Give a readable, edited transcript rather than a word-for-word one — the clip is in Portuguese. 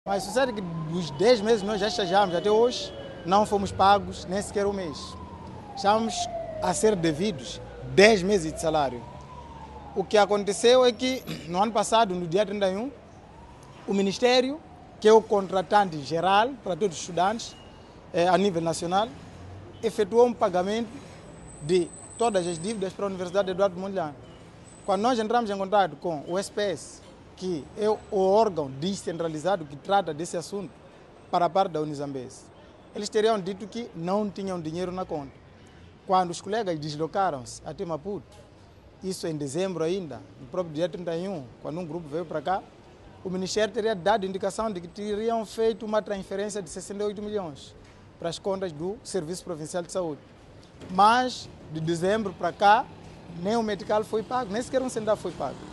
Mas sucede que dos 10 meses nós já estagiamos, até hoje não fomos pagos nem sequer um mês. Estamos a ser devidos 10 meses de salário. O que aconteceu é que no ano passado, no dia 31, o Ministério, que é o contratante geral para todos os estudantes a nível nacional, efetuou um pagamento de todas as dívidas para a Universidade Eduardo Mondlane. Quando nós entramos em contato com o SPS, que é o órgão descentralizado que trata desse assunto para a parte da Unizambese, eles teriam dito que não tinham dinheiro na conta. Quando os colegas deslocaram-se até Maputo, isso em dezembro ainda, no próprio dia 31, quando um grupo veio para cá, o Ministério teria dado indicação de que teriam feito uma transferência de 68 milhões para as contas do Serviço Provincial de Saúde. Mas, de dezembro para cá, nem o medical foi pago, nem sequer um centavo foi pago.